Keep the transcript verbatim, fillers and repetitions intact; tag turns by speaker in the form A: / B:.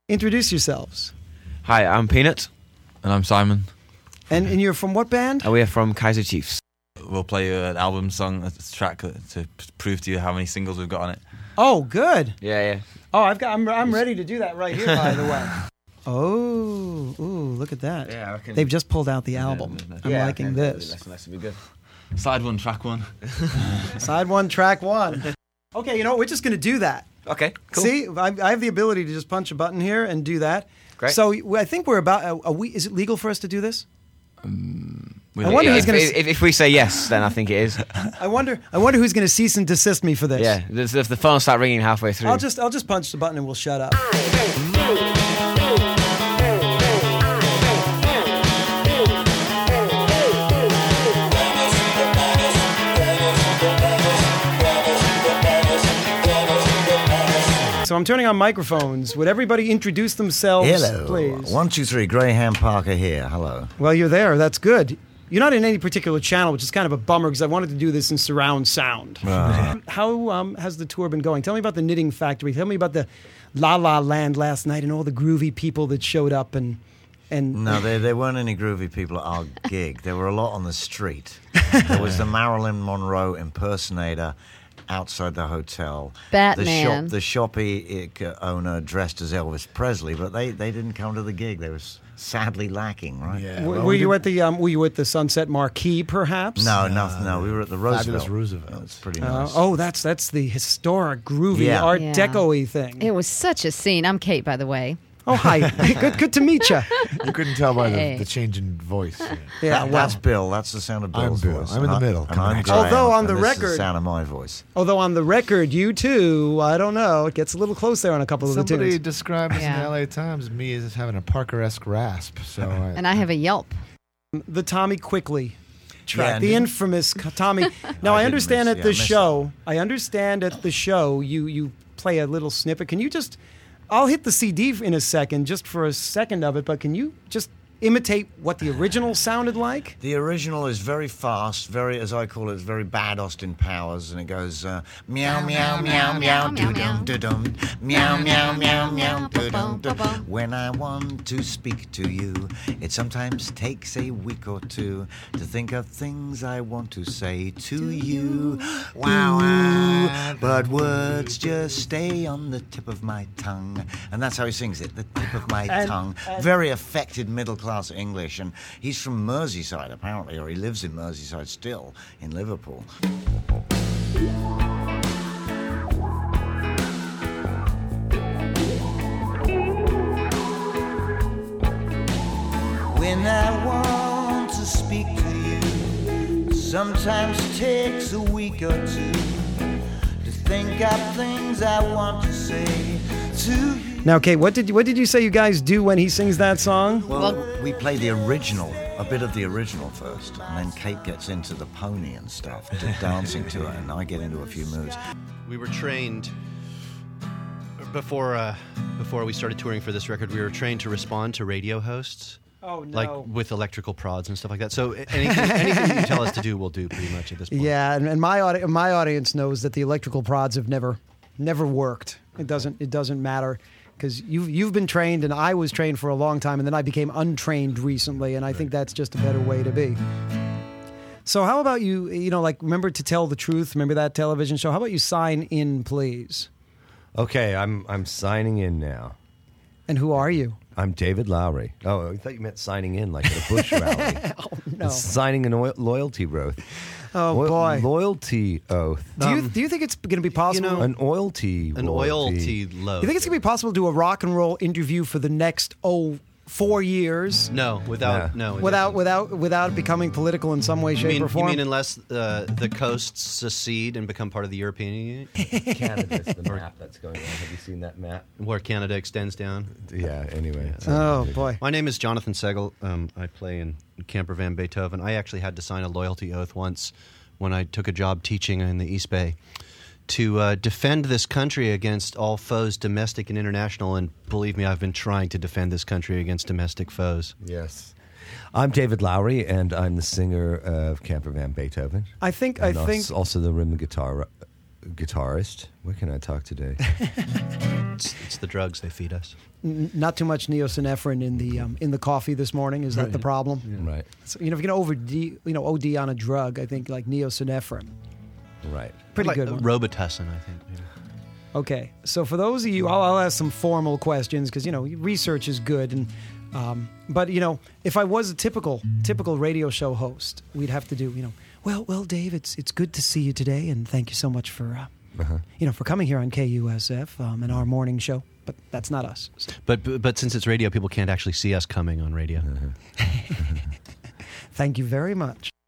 A: Introduce yourselves.
B: Hi, I'm Peanut.
C: And I'm Simon.
A: And and you're from what band?
B: And we are from Kaiser Chiefs.
C: We'll play you an album song, a track to prove to you how many singles we've got on it.
A: Oh, good.
B: Yeah, yeah.
A: Oh, I've got. I'm I'm ready to do that right here. By the way. Oh, ooh, look at that.
B: Yeah, I reckon.
A: They've just pulled out the album.
B: Yeah,
A: I'm
B: yeah,
A: liking
B: okay,
A: this.
B: That's, that's be good.
C: Side one, track one.
A: Side one, track one. Okay, you know what? We're just going to do that.
B: Okay, cool.
A: See, I, I have the ability to just punch a button here and do that.
B: Great.
A: So I think we're about. A, a week. Is it legal for us to do this?
C: Um,
A: I wonder
B: yeah,
A: who's
B: if,
A: gonna.
B: if, if we say yes, then I think it is.
A: I wonder. I wonder who's going to cease and desist me for this.
B: Yeah, if the, the phone start ringing halfway through.
A: I'll just. I'll just punch the button and we'll shut up. So I'm turning on microphones. Would everybody introduce themselves,
D: Hello.
A: please?
D: One, two, three. Graham Parker here. Hello.
A: Well, you're there. That's good. You're not in any particular channel, which is kind of a bummer because I wanted to do this in surround sound.
D: Uh,
A: How um, has the tour been going? Tell me about the Knitting Factory. Tell me about the La La Land last night and all the groovy people that showed up and and.
D: no, there, there weren't any groovy people at our gig. There were a lot on the street. There was the Marilyn Monroe impersonator outside the hotel.
E: Batman.
D: The shop, the shoppy owner dressed as Elvis Presley, but they, they didn't come to the gig. They were sadly lacking, right?
F: Yeah.
A: W-
F: well,
A: were
F: we
A: you
F: did-
A: at the um, Were you at the Sunset Marquee, perhaps?
D: No, nothing. No, we were at the
F: Fabulous
D: Roosevelt.
F: Roosevelt.
D: It's pretty
A: Uh,
D: nice.
A: oh, that's that's the historic, groovy,
D: Yeah.
A: Art
E: Yeah.
A: Deco-y thing.
E: It was such a scene. I'm Kate, by the way.
A: Oh, hi. good, good to meet you.
F: You couldn't tell by
E: Hey.
F: the, the change in voice. Yeah.
A: Yeah,
D: That-
A: well,
D: that's Bill. That's the sound of
F: I'm
D: Bill's
F: Bill.
D: voice.
F: I'm in the
D: And I-
F: middle.
D: And
F: Come on.
D: I'm Graham,
A: Although on the
D: and this is
A: record-
D: the sound of my voice.
A: although on the record, you too, I don't know, it gets a little close there on a couple of the
F: Somebody
A: tunes.
F: described us in
E: Yeah.
F: the L A Times me as having a Parker-esque rasp. So I,
E: And I have a Yelp.
A: The Tommy Quickly track,
D: Yeah,
A: the
D: didn't-
A: infamous Tommy. Now, I,
D: I didn't
A: understand
D: miss-
A: at
D: yeah,
A: the
D: I missed
A: show, I understand at the show, you you play a little snippet. Can you just, I'll hit the C D in a second, just for a second of it, but can you just imitate what the original sounded like?
D: The original is very fast, very, as I call it, it's very bad Austin Powers, and it goes uh, meow, meow, meow, meow, doo-dum, doo-dum, meow, meow, meow, meow, doo-dum, doo. When I want to speak to you, it sometimes takes a week or two to think of things I want to say to you. Wow, but words just stay on the tip of my tongue, and that's how he sings it, the tip of my
A: And-
D: tongue.
A: and-
D: Very affected middle-class English, and he's from Merseyside apparently, or he lives in Merseyside still in Liverpool. When I want to speak to you, sometimes takes a week or two to think of things I want to say to you.
A: Now, Kate, what did you, what did you say you guys do when he sings that song?
D: Well, we play the original, a bit of the original first, and then Kate gets into the pony and stuff, to dancing to it, and I get into a few moves.
G: We were trained before uh, before we started touring for this record. We were trained to respond to radio hosts,
A: Oh, no.
G: like with electrical prods and stuff like that. So anything, anything you tell us to do, we'll do pretty much at this point.
A: Yeah, and, and my audi- my audience knows that the electrical prods have never never worked. It doesn't it doesn't matter because you you've been trained and I was trained for a long time and then I became untrained recently and I think that's just a better way to be. So how about you? You know, like remember To Tell the Truth? Remember that television show? How about you sign in, please?
H: Okay, I'm I'm signing in now.
A: And who are you?
H: I'm David Lowry. Oh, I thought you meant signing in, like at a Bush rally.
A: Oh no!
H: It's signing an oil- loyalty oath.
A: Oh
H: Lo-
A: boy!
H: Loyalty oath.
A: Do you do you think it's going to be possible?
G: know,
H: An oilty.
G: An
H: royalty.
G: oilty loaf.
A: you think it's going to be possible to do a rock and roll interview for the next oh four years
G: No, without no. it
A: without
G: isn't.
A: without without becoming political in some way,
G: You
A: shape,
G: mean,
A: or form?
G: you mean unless uh, the coasts secede and become part of the European Union,
H: Canada's the map that's going on. Have you seen that map?
G: where Canada extends down?
H: Yeah. Anyway.
A: Oh boy!
G: My name is Jonathan Segel. Um, I play in Camper Van Beethoven. I actually had to sign a loyalty oath once when I took a job teaching in the East Bay to uh, defend this country against all foes, domestic and international. And believe me, I've been trying to defend this country against domestic foes.
H: Yes. I'm David Lowry, and I'm the singer of Camper Van Beethoven.
A: I think I
H: And
A: think
H: also, also the rhythm guitar guitarist. What can I talk today?
G: It's, it's the drugs they feed us.
A: N- not too much neosynephrine in the um, in the coffee this morning. Is that the problem?
H: Right,
A: So, you know, if you're gonna over you know O D on a drug, I think like neosynephrine,
H: right.
A: pretty
G: like,
A: good
G: uh,
A: one.
G: Robitussin, I think. Maybe.
A: Okay, so for those of you, I'll, I'll ask some formal questions because you know research is good, and um, but you know if I was a typical typical radio show host, we'd have to do you know well well Dave, it's it's good to see you today, and thank you so much for uh,
H: Uh-huh.
A: you know for coming here on K U S F um, in our morning show. But that's not us. So,
G: But, but but since it's radio, people can't actually see us coming on radio.
A: thank you very much.